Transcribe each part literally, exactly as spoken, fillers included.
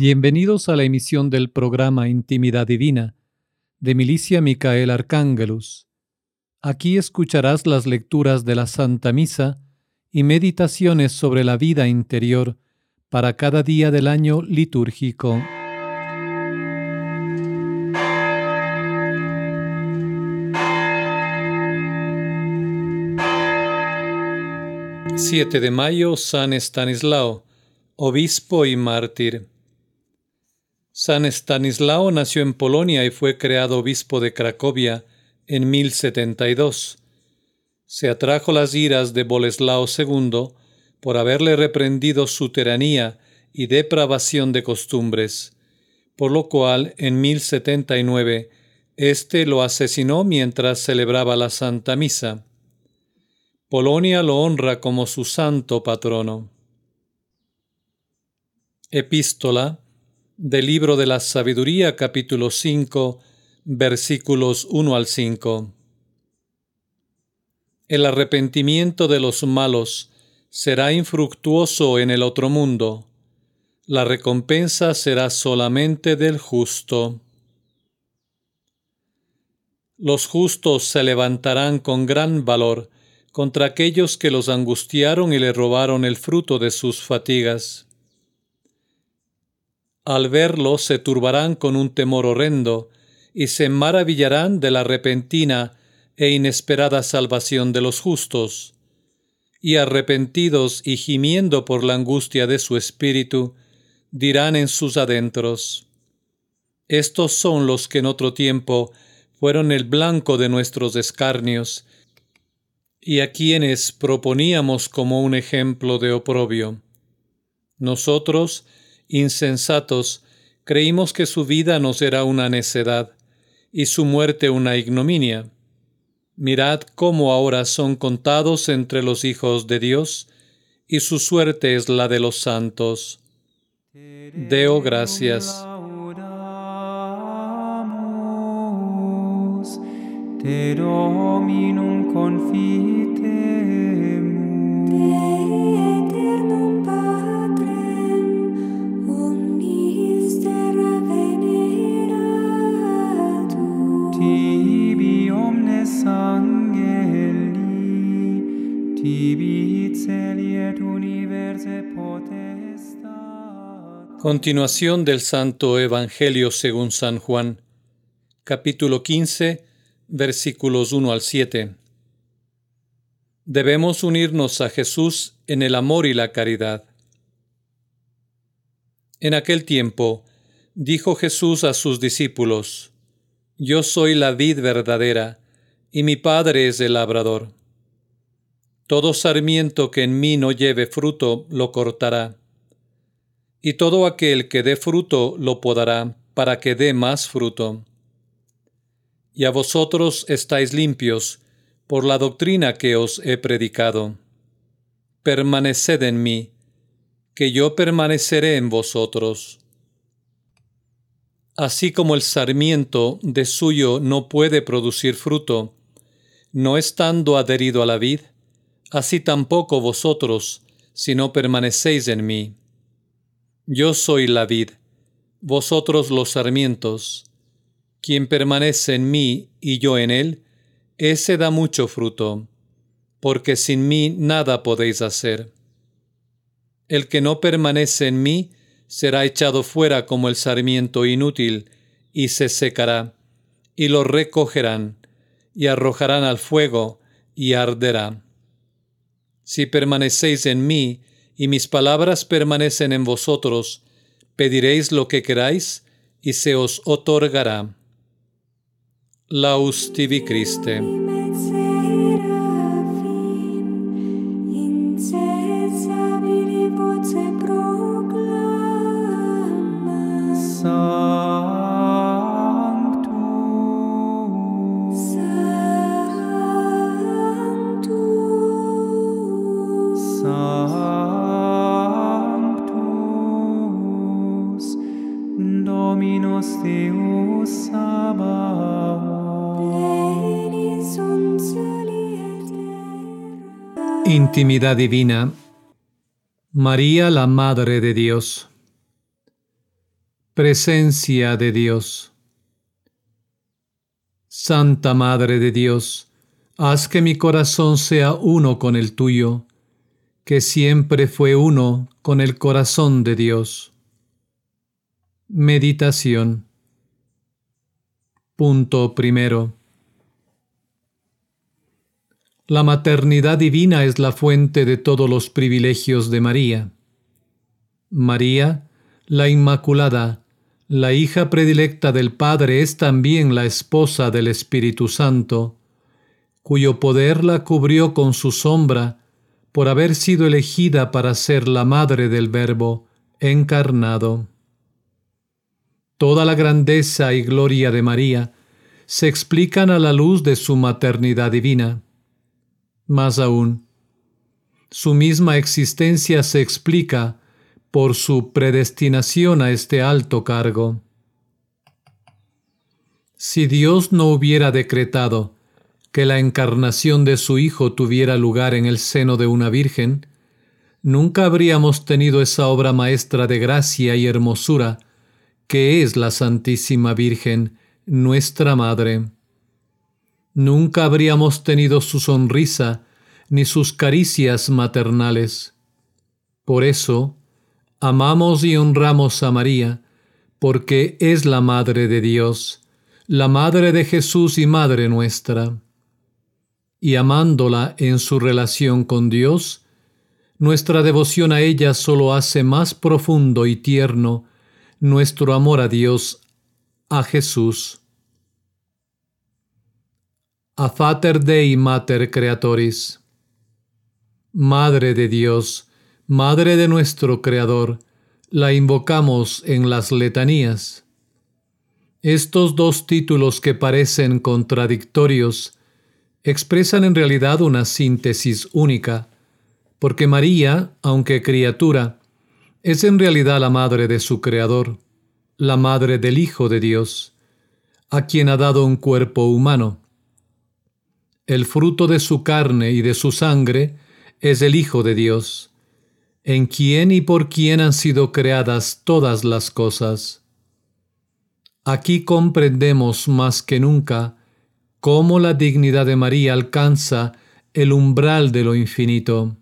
Bienvenidos a la emisión del programa Intimidad Divina de Milicia Micael Arcángelus. Aquí escucharás las lecturas de la Santa Misa y meditaciones sobre la vida interior para cada día del año litúrgico. siete de mayo, San Estanislao, obispo y mártir. San Estanislao nació en Polonia y fue creado obispo de Cracovia en mil setenta y dos. Se atrajo las iras de Boleslao segundo por haberle reprendido su tiranía y depravación de costumbres, por lo cual en mil setenta y nueve éste lo asesinó mientras celebraba la Santa Misa. Polonia lo honra como su santo patrono. Epístola del Libro de la Sabiduría, capítulo cinco, versículos uno al cinco. El arrepentimiento de los malos será infructuoso en el otro mundo. La recompensa será solamente del justo. Los justos se levantarán con gran valor contra aquellos que los angustiaron y le robaron el fruto de sus fatigas. Al verlo se turbarán con un temor horrendo y se maravillarán de la repentina e inesperada salvación de los justos. Y arrepentidos y gimiendo por la angustia de su espíritu, dirán en sus adentros: estos son los que en otro tiempo fueron el blanco de nuestros escarnios, y a quienes proponíamos como un ejemplo de oprobio. Nosotros, insensatos, creímos que su vida nos era una necedad y su muerte una ignominia. Mirad cómo ahora son contados entre los hijos de Dios, y su suerte es la de los santos. Deo gracias. Te dominum confitemus. Te eternum Patrem, omnis terra veneratur. Tibi omnes angeli, tibi celi et universe potestas. Continuación del Santo Evangelio según San Juan, capítulo quince, versículos uno al siete. Debemos unirnos a Jesús en el amor y la caridad. En aquel tiempo, dijo Jesús a sus discípulos: Yo soy la vid verdadera, y mi Padre es el labrador. Todo sarmiento que en mí no lleve fruto, lo cortará, y todo aquel que dé fruto, lo podará, para que dé más fruto. Y a vosotros estáis limpios por la doctrina que os he predicado. Permaneced en mí, que yo permaneceré en vosotros. Así como el sarmiento de suyo no puede producir fruto, no estando adherido a la vid, así tampoco vosotros, si no permanecéis en mí. Yo soy la vid, vosotros los sarmientos. Quien permanece en mí y yo en él, ese da mucho fruto, porque sin mí nada podéis hacer. El que no permanece en mí será echado fuera como el sarmiento inútil, y se secará, y lo recogerán, y arrojarán al fuego, y arderá. Si permanecéis en mí, y mis palabras permanecen en vosotros, pediréis lo que queráis, y se os otorgará. Laus tibi Christe. Dominus Deus Sabaoth. Intimidad Divina. María, la Madre de Dios. Presencia de Dios. Santa Madre de Dios, haz que mi corazón sea uno con el tuyo, que siempre fue uno con el corazón de Dios. Meditación. Punto primero. La maternidad divina es la fuente de todos los privilegios de María. María, la Inmaculada, la hija predilecta del Padre, es también la esposa del Espíritu Santo, cuyo poder la cubrió con su sombra por haber sido elegida para ser la madre del Verbo encarnado. Toda la grandeza y gloria de María se explican a la luz de su maternidad divina. Más aún, su misma existencia se explica por su predestinación a este alto cargo. Si Dios no hubiera decretado que la encarnación de su Hijo tuviera lugar en el seno de una virgen, nunca habríamos tenido esa obra maestra de gracia y hermosura que es la Santísima Virgen, nuestra Madre. Nunca habríamos tenido su sonrisa ni sus caricias maternales. Por eso, amamos y honramos a María, porque es la Madre de Dios, la Madre de Jesús y Madre nuestra. Y amándola en su relación con Dios, nuestra devoción a ella solo hace más profundo y tierno nuestro amor a Dios, a Jesús. A Pater Dei Mater Creatoris. Madre de Dios, Madre de nuestro Creador, la invocamos en las letanías. Estos dos títulos que parecen contradictorios expresan en realidad una síntesis única, porque María, aunque criatura, es en realidad la madre de su Creador, la madre del Hijo de Dios, a quien ha dado un cuerpo humano. El fruto de su carne y de su sangre es el Hijo de Dios, en quien y por quien han sido creadas todas las cosas. Aquí comprendemos más que nunca cómo la dignidad de María alcanza el umbral de lo infinito.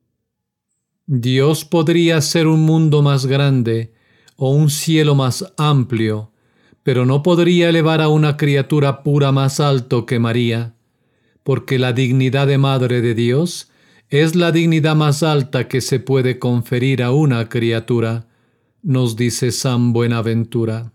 Dios podría ser un mundo más grande o un cielo más amplio, pero no podría elevar a una criatura pura más alto que María, porque la dignidad de Madre de Dios es la dignidad más alta que se puede conferir a una criatura, nos dice San Buenaventura.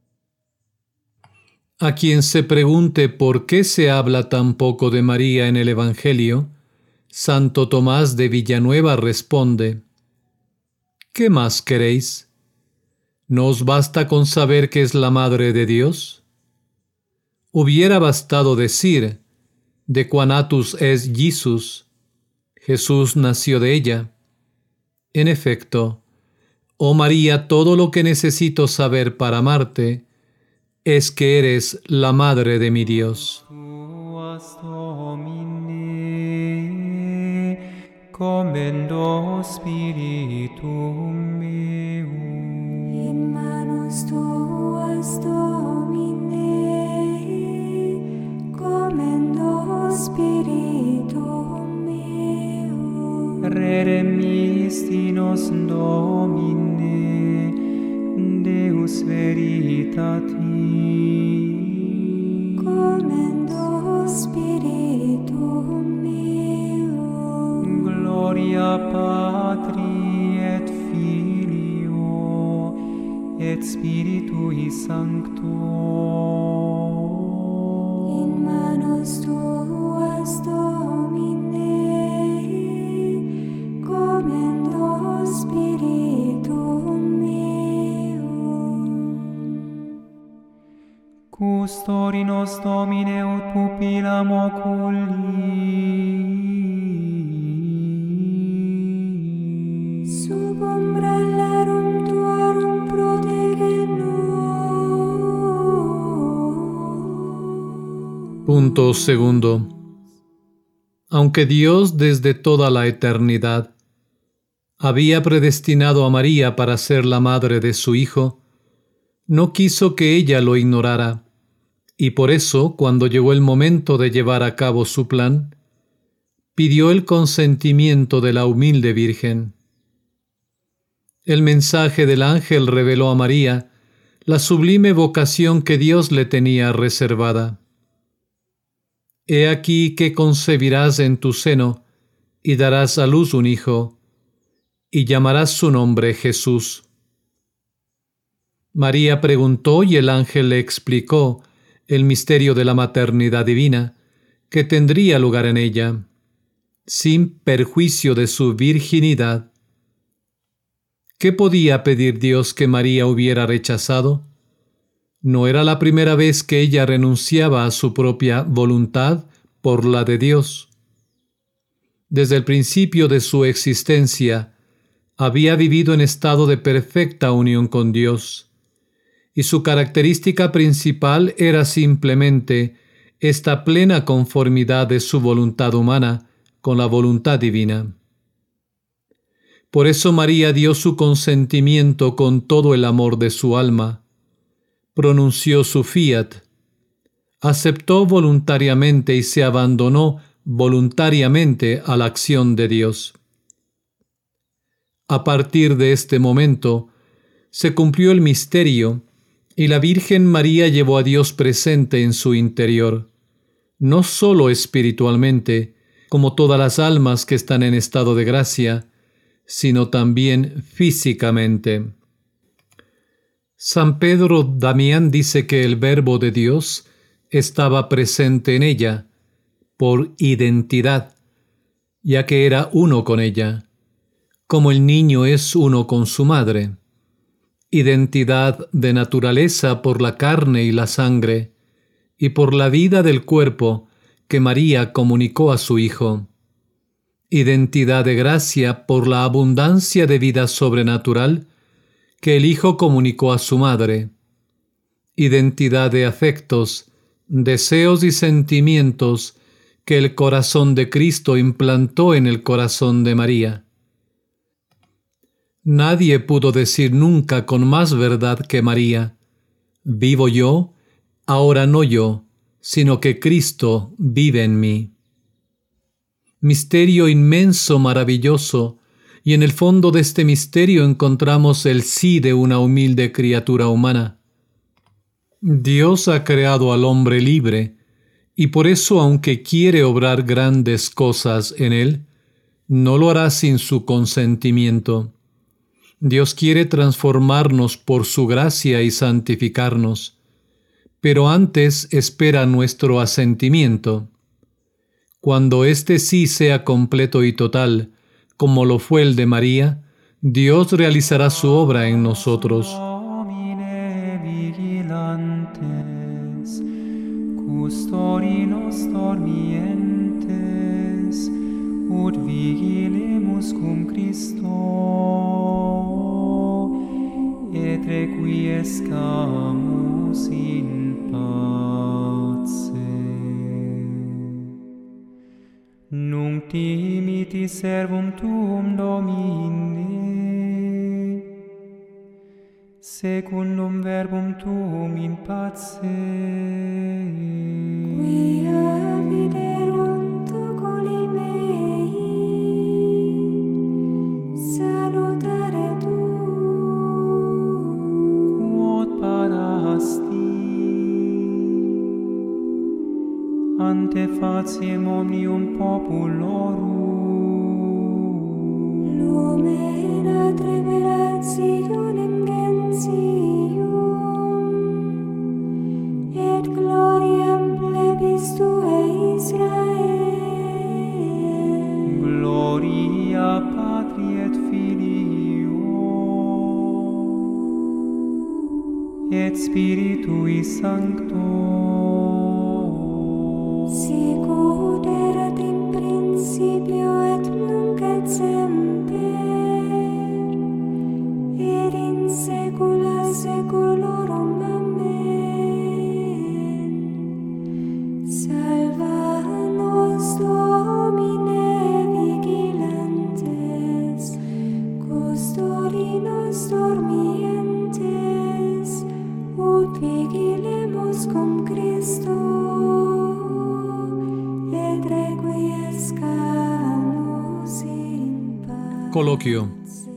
A quien se pregunte por qué se habla tan poco de María en el Evangelio, Santo Tomás de Villanueva responde: ¿qué más queréis? ¿No os basta con saber que es la Madre de Dios? Hubiera bastado decir: de quanatus es Jesus, Jesús nació de ella. En efecto, oh María, todo lo que necesito saber para amarte es que eres la Madre de mi Dios. Commendo spiritum meum in manus tuas, Domine, commendo spiritum meum. Redemisti nos, Domine, Deus veritatis. Commendo spiritum meum. Gloria Patri et Filio et Spiritui Sancto. In manus tuas, Domine, commendo spiritum meum. Custori nos, Domine, ut pupillam oculi. Sub umbrallarum tuarum protege nos. Punto segundo. Aunque Dios desde toda la eternidad había predestinado a María para ser la madre de su Hijo, No quiso que ella lo ignorara, y por eso, cuando llegó el momento de llevar a cabo su plan, pidió el consentimiento de la humilde Virgen. El mensaje del ángel reveló a María la sublime vocación que Dios le tenía reservada. He aquí que concebirás en tu seno y darás a luz un hijo, y llamarás su nombre Jesús. María preguntó y el ángel le explicó el misterio de la maternidad divina que tendría lugar en ella, sin perjuicio de su virginidad. ¿Qué podía pedir Dios que María hubiera rechazado? No era la primera vez que ella renunciaba a su propia voluntad por la de Dios. Desde el principio de su existencia, había vivido en estado de perfecta unión con Dios, y su característica principal era simplemente esta plena conformidad de su voluntad humana con la voluntad divina. Por eso María dio su consentimiento con todo el amor de su alma, pronunció su fiat, aceptó voluntariamente y se abandonó voluntariamente a la acción de Dios. A partir de este momento, se cumplió el misterio y la Virgen María llevó a Dios presente en su interior, no solo espiritualmente, como todas las almas que están en estado de gracia, sino también físicamente. San Pedro Damián dice que el Verbo de Dios estaba presente en ella por identidad, ya que era uno con ella, como el niño es uno con su madre. Identidad de naturaleza por la carne y la sangre, y por la vida del cuerpo que María comunicó a su Hijo. Identidad de gracia por la abundancia de vida sobrenatural que el Hijo comunicó a su madre. Identidad de afectos, deseos y sentimientos que el corazón de Cristo implantó en el corazón de María. Nadie pudo decir nunca con más verdad que María: vivo yo, ahora no yo, sino que Cristo vive en mí. Misterio inmenso, maravilloso, y en el fondo de este misterio encontramos el sí de una humilde criatura humana. Dios ha creado al hombre libre, y por eso, aunque quiere obrar grandes cosas en él, no lo hará sin su consentimiento. Dios quiere transformarnos por su gracia y santificarnos, pero antes espera nuestro asentimiento. Cuando este sí sea completo y total, como lo fue el de María, Dios realizará su obra en nosotros. Domine vigilantes, custori nos dormientes, ut vigilemus cum Christo, et requiescamus in pace. Nunc dimiti servum tuum, Domine, secundum verbum tuum in pace. Quia viderunt oculi mei, salutare tuum. Quod parasti ante faciem omnium populorum, Lumen ad revelationem gentium, et gloriam plebis tuae Israel. gloria Patri et Filio et Spiritui Sancto, Sicut erat in principio et nunc et semper, et in saecula saeculorum. Amen. Salva nos, Domine, vigilantes, custori nos dormientes, Coloquio.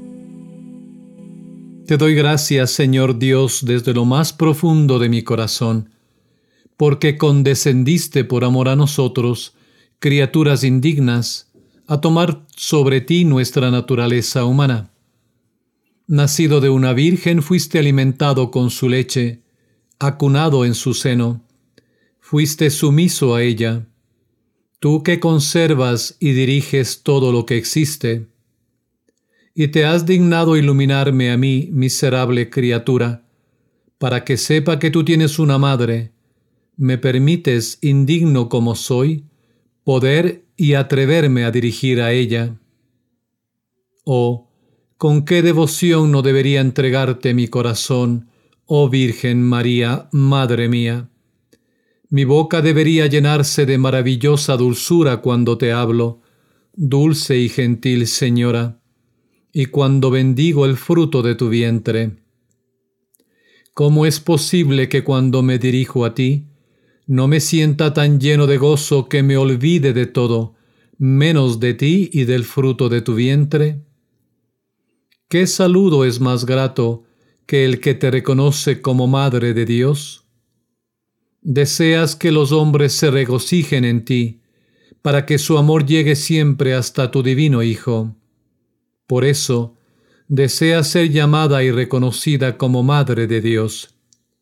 Te doy gracias, Señor Dios, desde lo más profundo de mi corazón, porque condescendiste por amor a nosotros, criaturas indignas, a tomar sobre ti nuestra naturaleza humana. Nacido de una virgen, fuiste alimentado con su leche, acunado en su seno, fuiste sumiso a ella. Tú que conservas y diriges todo lo que existe, y te has dignado iluminarme a mí, miserable criatura, para que sepa que tú tienes una madre, me permites, indigno como soy, poder y atreverme a dirigir a ella. Oh, con qué devoción no debería entregarte mi corazón, oh Virgen María, Madre mía. Mi boca debería llenarse de maravillosa dulzura cuando te hablo, dulce y gentil Señora, y cuando bendigo el fruto de tu vientre. ¿Cómo es posible que cuando me dirijo a ti, no me sienta tan lleno de gozo que me olvide de todo, menos de ti y del fruto de tu vientre? ¿Qué saludo es más grato que el que te reconoce como Madre de Dios? Deseas que los hombres se regocijen en ti, para que su amor llegue siempre hasta tu divino Hijo. Por eso, deseas ser llamada y reconocida como Madre de Dios.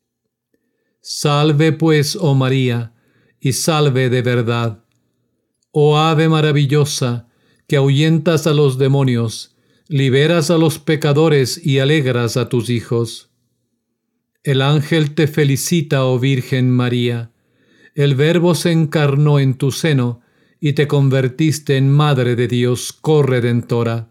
Salve pues, oh María, y salve de verdad. Oh Ave maravillosa, que ahuyentas a los demonios, liberas a los pecadores y alegras a tus hijos. El ángel te felicita, oh Virgen María. El Verbo se encarnó en tu seno y te convertiste en Madre de Dios, corredentora.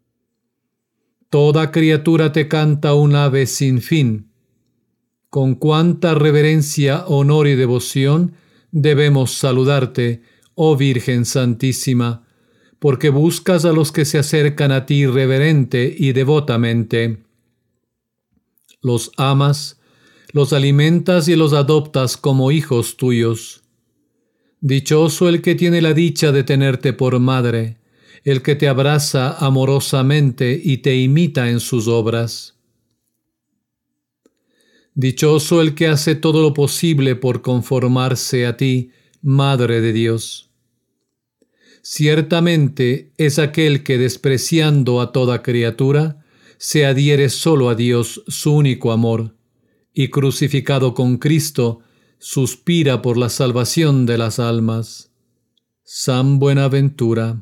Toda criatura te canta un ave sin fin. Con cuánta reverencia, honor y devoción debemos saludarte, oh Virgen Santísima, porque buscas a los que se acercan a ti reverente y devotamente. Los amas, los alimentas y los adoptas como hijos tuyos. Dichoso el que tiene la dicha de tenerte por madre, el que te abraza amorosamente y te imita en sus obras. Dichoso el que hace todo lo posible por conformarse a ti, Madre de Dios. Ciertamente es aquel que, despreciando a toda criatura, se adhiere solo a Dios, su único amor, y crucificado con Cristo, suspira por la salvación de las almas. San Buenaventura.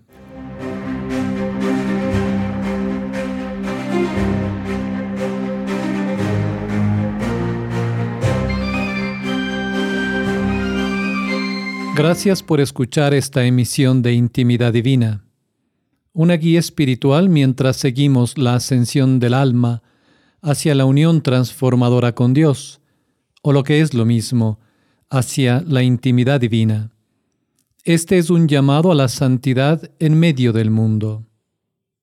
Gracias por escuchar esta emisión de Intimidad Divina, una guía espiritual mientras seguimos la ascensión del alma hacia la unión transformadora con Dios, o lo que es lo mismo, hacia la intimidad divina. Este es un llamado a la santidad en medio del mundo.